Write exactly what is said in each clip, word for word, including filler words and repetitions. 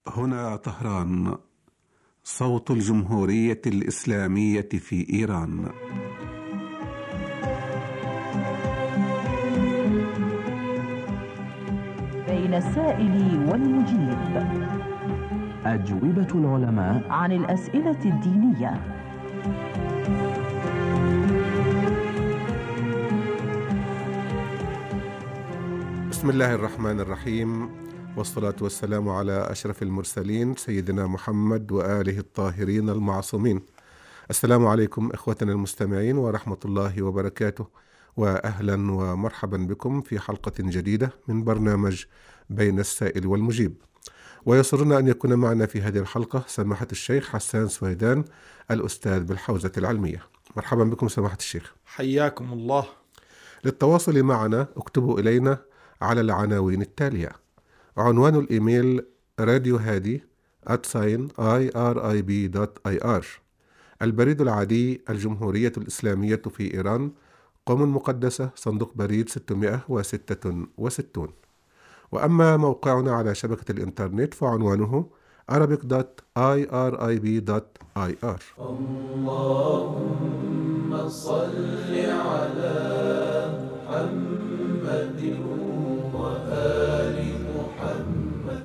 هنا طهران، صوت الجمهورية الإسلامية في إيران. بين السائل والمجيب، أجوبة العلماء عن الأسئلة الدينية. بسم الله الرحمن الرحيم، والصلاة والسلام على أشرف المرسلين سيدنا محمد وآله الطاهرين المعصومين. السلام عليكم إخوتنا المستمعين ورحمة الله وبركاته، وأهلا ومرحبا بكم في حلقة جديدة من برنامج بين السائل والمجيب. ويسرنا أن يكون معنا في هذه الحلقة سماحة الشيخ حسان سويدان الأستاذ بالحوزة العلمية. مرحبا بكم سماحة الشيخ. حياكم الله. للتواصل معنا اكتبوا إلينا على العناوين التالية: عنوان الإيميل راديو هادي آت ساين آي آر آي بي دوت آي آر، البريد العادي الجمهورية الإسلامية في إيران، قم المقدسة، صندوق بريد ستمائة وستة وستين. وأما موقعنا على شبكة الإنترنت فعنوانه arabic دوت آي آر آي بي دوت آي آر. اللهم صل على محمد وآل محمد.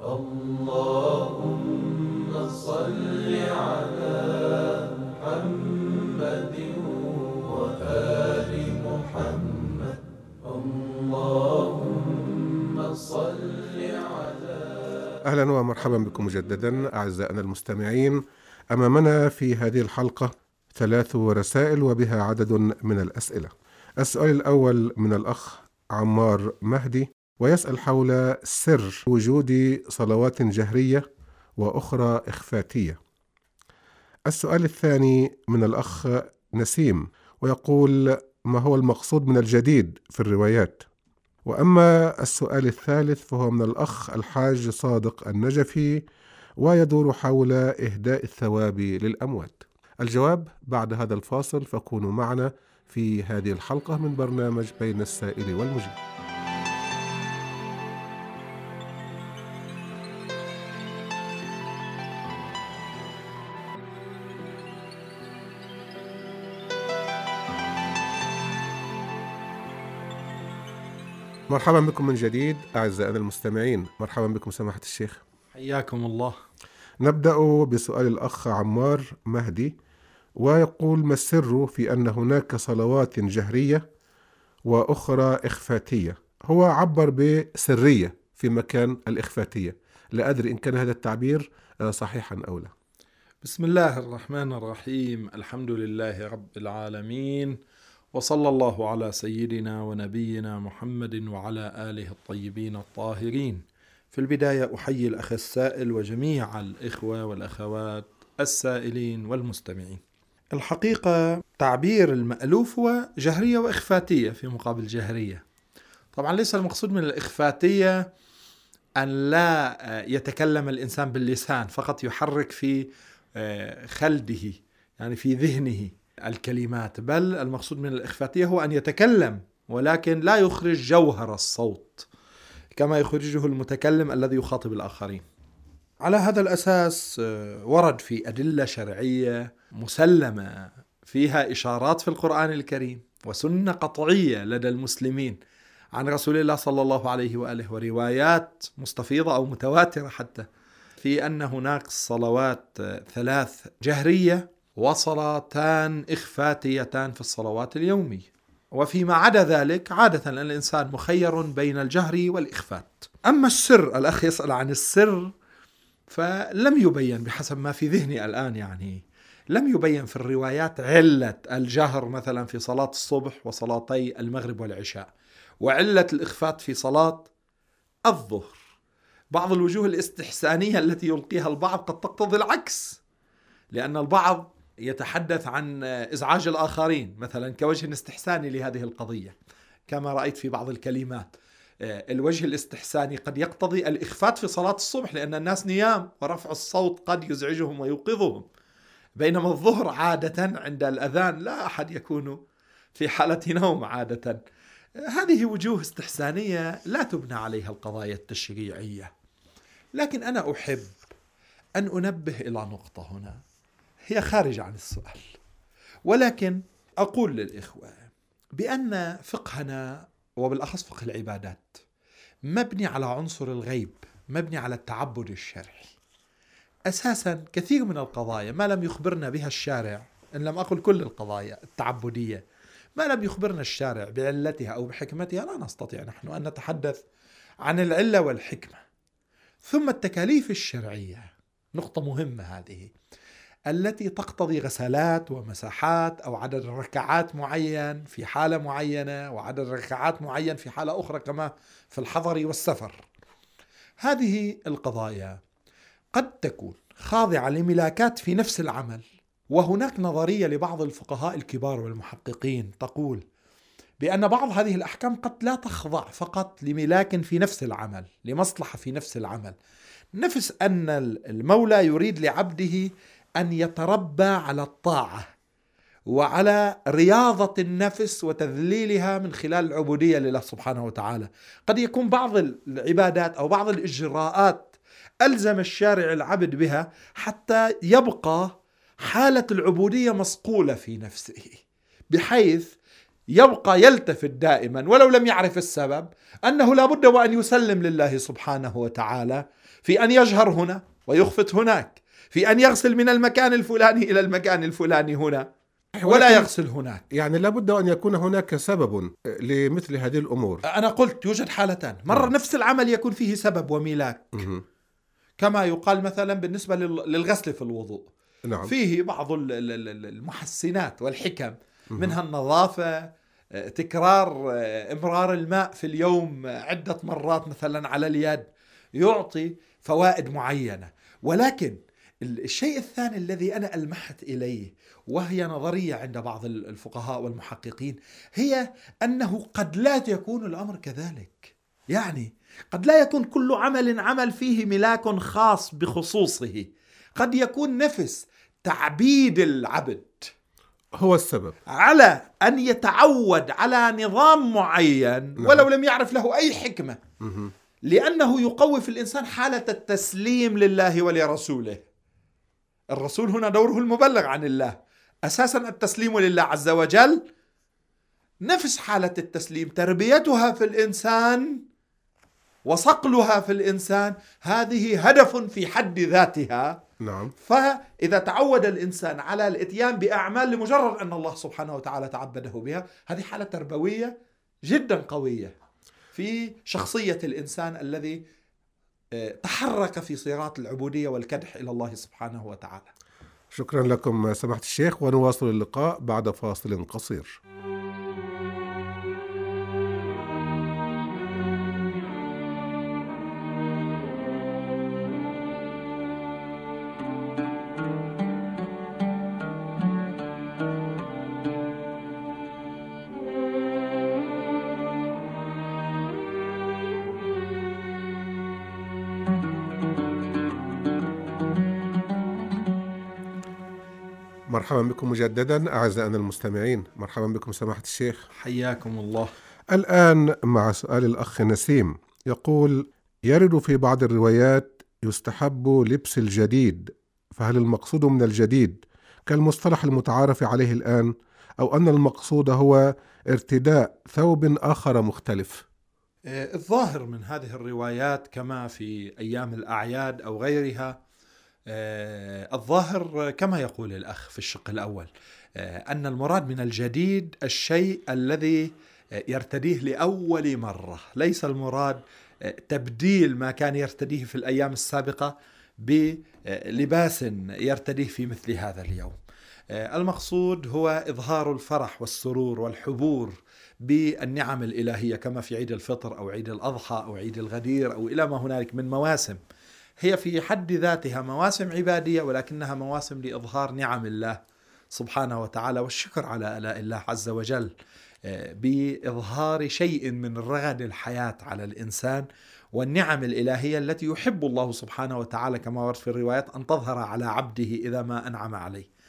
اللهم صل على محمد وآل محمد. اللهم صل على. أهلا ومرحبا بكم مجددا أعزائنا المستمعين. أمامنا في هذه الحلقة ثلاث رسائل وبها عدد من الأسئلة. السؤال الأول من الأخ عمار مهدي، ويسأل حول سر وجود صلوات جهرية وأخرى إخفاتية. السؤال الثاني من الأخ نسيم، ويقول: ما هو المقصود من الجديد في الروايات؟ وأما السؤال الثالث فهو من الأخ الحاج صادق النجفي، ويدور حول إهداء الثواب للأموات. الجواب بعد هذا الفاصل، فكونوا معنا في هذه الحلقة من برنامج بين السائل والمجيب. مرحبا بكم من جديد أعزائنا المستمعين. مرحبا بكم سماحة الشيخ. حياكم الله. نبدأ بسؤال الأخ عمار مهدي، ويقول: ما السر في أن هناك صلوات جهرية وأخرى إخفاتية؟ هو عبر بسرية في مكان الإخفاتية، لا أدري إن كان هذا التعبير صحيحا أو لا. بسم الله الرحمن الرحيم. الحمد لله رب العالمين، وصلى الله على سيدنا ونبينا محمد وعلى آله الطيبين الطاهرين. في البداية أحيي الأخ السائل وجميع الإخوة والأخوات السائلين والمستمعين. الحقيقة تعبير المألوف هو جهرية وإخفاتية في مقابل جهرية. طبعا ليس المقصود من الإخفاتية أن لا يتكلم الإنسان باللسان، فقط يحرك في خلده، يعني في ذهنه الكلمات، بل المقصود من الإخفاتية هو أن يتكلم ولكن لا يخرج جوهر الصوت كما يخرجه المتكلم الذي يخاطب الآخرين. على هذا الأساس ورد في أدلة شرعية مسلمة فيها إشارات في القرآن الكريم وسنة قطعية لدى المسلمين عن رسول الله صلى الله عليه وآله، وروايات مستفيضة أو متواترة حتى، في أن هناك صلوات ثلاث جهرية وصلاتان إخفاتيتان في الصلوات اليومية. وفيما عدا ذلك عادة الإنسان مخير بين الجهر والإخفات. أما السر، الأخ يسأل عن السر، فلم يبين بحسب ما في ذهني الآن، يعني لم يبين في الروايات علة الجهر مثلا في صلاة الصبح وصلاتي المغرب والعشاء، وعلة الإخفات في صلاة الظهر. بعض الوجوه الاستحسانية التي يلقيها البعض قد تقتضي العكس، لأن البعض يتحدث عن إزعاج الآخرين مثلا كوجه استحساني لهذه القضية، كما رأيت في بعض الكلمات. الوجه الاستحساني قد يقتضي الإخفات في صلاة الصبح لأن الناس نيام ورفع الصوت قد يزعجهم ويوقظهم، بينما الظهر عادة عند الأذان لا أحد يكون في حالة نوم عادة. هذه وجوه استحسانية لا تبنى عليها القضايا التشريعية. لكن أنا أحب أن أنبه إلى نقطة هنا هي خارجة عن السؤال، ولكن أقول للإخوة بأن فقهنا وبالأخص فقه العبادات مبني على عنصر الغيب، مبني على التعبد الشرعي. أساسا كثير من القضايا ما لم يخبرنا بها الشارع، إن لم أقل كل القضايا التعبدية، ما لم يخبرنا الشارع بعلتها أو بحكمتها لا نستطيع نحن أن نتحدث عن العلة والحكمة. ثم التكاليف الشرعية، نقطة مهمة هذه، التي تقتضي غسالات ومساحات أو عدد ركعات معين في حالة معينة وعدد ركعات معين في حالة أخرى، كما في الحضر والسفر. هذه القضايا قد تكون خاضعة لملاكات في نفس العمل، وهناك نظرية لبعض الفقهاء الكبار والمحققين تقول بأن بعض هذه الأحكام قد لا تخضع فقط لملاك في نفس العمل، لمصلحة في نفس العمل، نفس أن المولى يريد لعبده أن يتربى على الطاعة وعلى رياضة النفس وتذليلها من خلال العبودية لله سبحانه وتعالى. قد يكون بعض العبادات أو بعض الإجراءات ألزم الشارع العبد بها حتى يبقى حالة العبودية مصقولة في نفسه، بحيث يبقى يلتفت دائما ولو لم يعرف السبب أنه لا بد وأن يسلم لله سبحانه وتعالى في أن يجهر هنا ويخفت هناك، في أن يغسل من المكان الفلاني إلى المكان الفلاني هنا ولا يغسل هناك. يعني لابد أن يكون هناك سبب لمثل هذه الأمور. أنا قلت يوجد حالتان، مرة نفس العمل يكون فيه سبب وميلاك، كما يقال مثلا بالنسبة للغسل في الوضوء، نعم. فيه بعض المحسنات والحكم، منها النظافة، تكرار إمرار الماء في اليوم عدة مرات مثلا على اليد يعطي فوائد معينة. ولكن الشيء الثاني الذي أنا ألمحت إليه وهي نظرية عند بعض الفقهاء والمحققين هي أنه قد لا يكون الأمر كذلك. يعني قد لا يكون كل عمل عمل فيه ملاك خاص بخصوصه، قد يكون نفس تعبيد العبد هو السبب على أن يتعود على نظام معين، نعم. ولو لم يعرف له أي حكمة، لأنه يقوي في الإنسان حالة التسليم لله ولرسوله. الرسول هنا دوره المبلغ عن الله، أساسا التسليم لله عز وجل. نفس حالة التسليم تربيتها في الإنسان وصقلها في الإنسان هذه هدف في حد ذاتها، نعم. فإذا تعود الإنسان على الإتيان بأعمال لمجرد أن الله سبحانه وتعالى تعبده بها، هذه حالة تربوية جدا قوية في شخصية الإنسان الذي تحرك في صراط العبودية والكدح إلى الله سبحانه وتعالى. شكرا لكم سماحة الشيخ، ونواصل اللقاء بعد فاصل قصير. مرحبا بكم مجددا أعزائنا المستمعين، مرحبا بكم سماحة الشيخ، حياكم الله. الآن مع سؤال الأخ نسيم، يقول: يرد في بعض الروايات يستحب لبس الجديد، فهل المقصود من الجديد كالمصطلح المتعارف عليه الآن، أو أن المقصود هو ارتداء ثوب آخر مختلف؟ الظاهر من هذه الروايات كما في أيام الأعياد أو غيرها، الظاهر كما يقول الأخ في الشق الأول أن المراد من الجديد الشيء الذي يرتديه لأول مرة، ليس المراد تبديل ما كان يرتديه في الأيام السابقة بلباس يرتديه في مثل هذا اليوم. المقصود هو إظهار الفرح والسرور والحبور بالنعم الإلهية، كما في عيد الفطر أو عيد الأضحى أو عيد الغدير أو إلى ما هنالك من مواسم، هي في حد ذاتها مواسم عبادية، ولكنها مواسم لإظهار نعم الله سبحانه وتعالى والشكر على آلاء الله عز وجل، بإظهار شيء من رغد الحياة على الإنسان والنعم الإلهية التي يحب الله سبحانه وتعالى كما ورد في الروايات أن تظهر على عبده إذا ما أنعم عليه.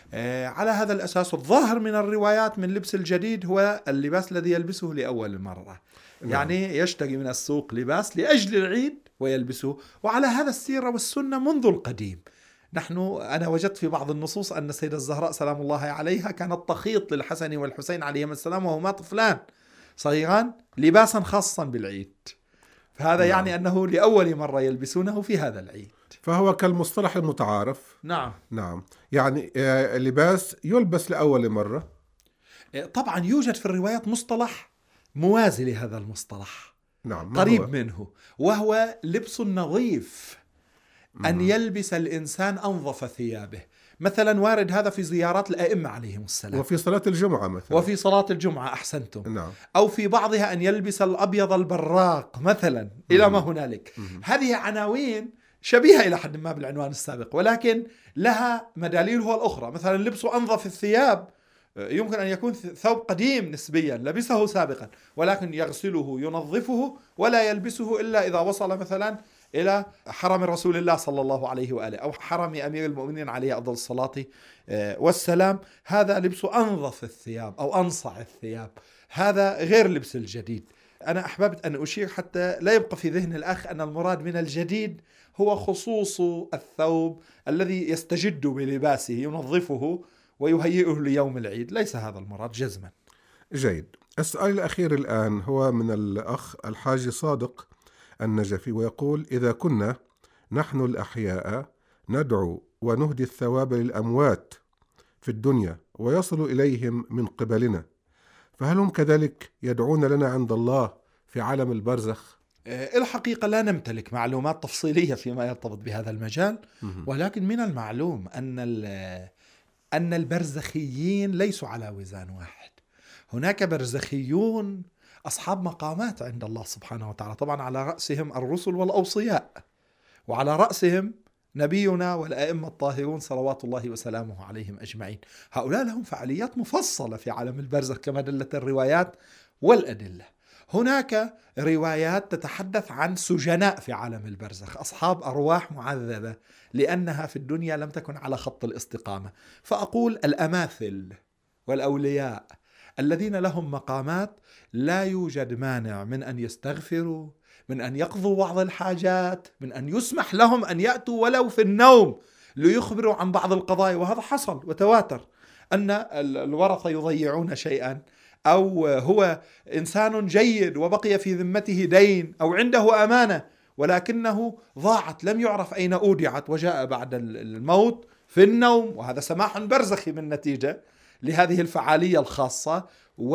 على هذا الأساس الظاهر من الروايات من لبس الجديد هو اللباس الذي يلبسه لأول مرة. نعم. يعني يشتري من السوق لباس لأجل العيد ويلبسه، وعلى هذا السيرة والسنة منذ القديم. نحن أنا وجدت في بعض النصوص أن السيدة الزهراء سلام الله عليها كانت تخيط للحسن والحسين عليهما السلام وهما طفلان صغيران لباسا خاصا بالعيد، فهذا نعم. يعني أنه لأول مرة يلبسونه في هذا العيد، فهو كالمصطلح المتعارف. نعم نعم، يعني لباس يلبس لأول مرة. طبعا يوجد في الروايات مصطلح موازي لهذا المصطلح، نعم، قريب هو؟ منه، وهو لبس النظيف، أن يلبس الإنسان أنظف ثيابه. مثلا وارد هذا في زيارات الأئمة عليهم السلام، وفي صلاة الجمعة مثلا، وفي صلاة الجمعة أحسنتم. نعم. أو في بعضها أن يلبس الأبيض البراق مثلا إلى ما هنالك. هذه عناوين شبيهة إلى حد ما بالعنوان السابق، ولكن لها مداليلها الأخرى. مثلا لبس أنظف الثياب يمكن أن يكون ثوب قديم نسبيا لبسه سابقا، ولكن يغسله ينظفه ولا يلبسه إلا إذا وصل مثلا إلى حرم رسول الله صلى الله عليه وآله أو حرم أمير المؤمنين عليه أفضل الصلاة والسلام. هذا لبس أنظف الثياب أو أنصع الثياب، هذا غير لبس الجديد. أنا أحببت أن أشير حتى لا يبقى في ذهن الأخ أن المراد من الجديد هو خصوص الثوب الذي يستجد بلباسه ينظفه ويهيئه ليوم العيد، ليس هذا المراد جزما. جيد. السؤال الأخير الآن هو من الأخ الحاج صادق النجفي، ويقول: إذا كنا نحن الأحياء ندعو ونهدي الثواب للأموات في الدنيا ويصل إليهم من قبلنا، فهل هم كذلك يدعون لنا عند الله في عالم البرزخ؟ الحقيقة لا نمتلك معلومات تفصيلية فيما يرتبط بهذا المجال، ولكن من المعلوم أن أن البرزخيين ليسوا على وزان واحد. هناك برزخيون أصحاب مقامات عند الله سبحانه وتعالى، طبعا على رأسهم الرسل والأوصياء، وعلى رأسهم نبينا والأئمة الطاهرون صلوات الله وسلامه عليهم أجمعين. هؤلاء لهم فعاليات مفصلة في عالم البرزخ كما دلت الروايات والأدلة. هناك روايات تتحدث عن سجناء في عالم البرزخ، أصحاب أرواح معذبة لأنها في الدنيا لم تكن على خط الاستقامة. فأقول الأماثل والأولياء الذين لهم مقامات لا يوجد مانع من أن يستغفروا، من أن يقضوا بعض الحاجات، من أن يسمح لهم أن يأتوا ولو في النوم ليخبروا عن بعض القضايا. وهذا حصل وتواتر، أن الورثة يضيعون شيئا، أو هو إنسان جيد وبقي في ذمته دين أو عنده أمانة ولكنه ضاعت لم يعرف أين أودعت، وجاء بعد الموت في النوم، وهذا سماح برزخي من نتيجة لهذه الفعالية الخاصة،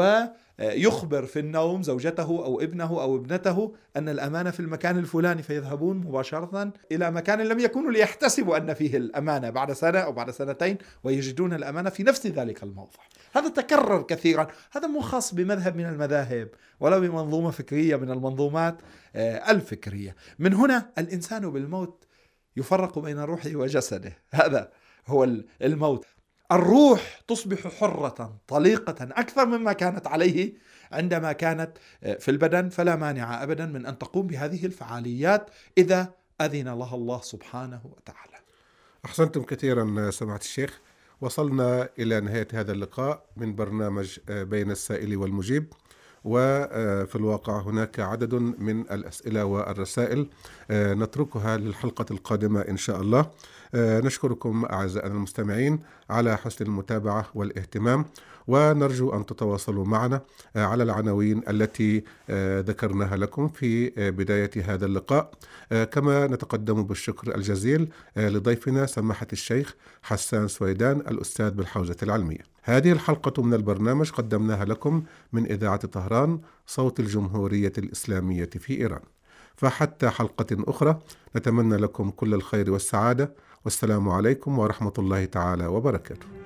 ويخبر في النوم زوجته أو ابنه أو ابنته أن الأمانة في المكان الفلاني، فيذهبون مباشرة إلى مكان لم يكونوا ليحتسبوا أن فيه الأمانة بعد سنة أو بعد سنتين، ويجدون الأمانة في نفس ذلك الموضع. هذا تكرر كثيرا، هذا مو خاص بمذهب من المذاهب ولا بمنظومة فكرية من المنظومات الفكرية. من هنا الإنسان بالموت يفرق بين روحه وجسده، هذا هو الموت. الروح تصبح حرة طليقة أكثر مما كانت عليه عندما كانت في البدن، فلا مانع أبدا من أن تقوم بهذه الفعاليات إذا أذن لها الله سبحانه وتعالى. أحسنتم كثيرا سماحة الشيخ. وصلنا إلى نهاية هذا اللقاء من برنامج بين السائل والمجيب، وفي الواقع هناك عدد من الأسئلة والرسائل نتركها للحلقة القادمة إن شاء الله. نشكركم أعزائنا المستمعين على حسن المتابعة والاهتمام، ونرجو أن تتواصلوا معنا على العناوين التي ذكرناها لكم في بداية هذا اللقاء. كما نتقدم بالشكر الجزيل لضيفنا سماحة الشيخ حسان سويدان الأستاذ بالحوزة العلمية. هذه الحلقة من البرنامج قدمناها لكم من إذاعة طهران صوت الجمهورية الإسلامية في إيران. فحتى حلقة أخرى نتمنى لكم كل الخير والسعادة، والسلام عليكم ورحمة الله تعالى وبركاته.